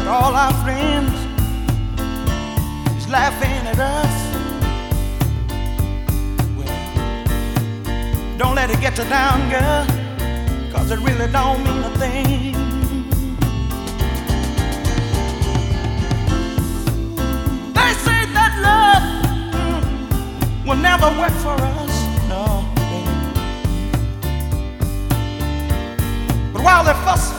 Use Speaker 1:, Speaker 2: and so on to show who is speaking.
Speaker 1: all our friends is laughing at us. Well, don't let it get you down, girl, 'cause it really don't mean a thing. They say that love will never work for us, no, baby. But while they fuss